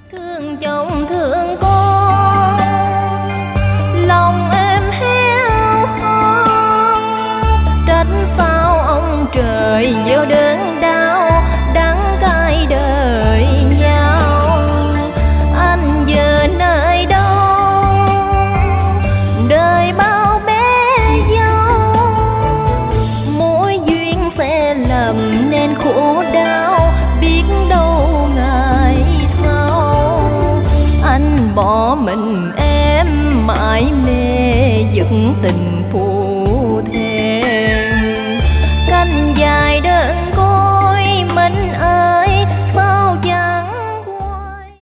Thương chồng thương con, lòng em héo hon, trách sao ông trời gieo đớn đau, đắng cay đời nhau. Anh giờ nơi đâu, đời bao bé dâu, mỗi duyên sẽ lầm nên khổ đau, biết đâu ngày sau anh bỏ mình em mãi mê giận tình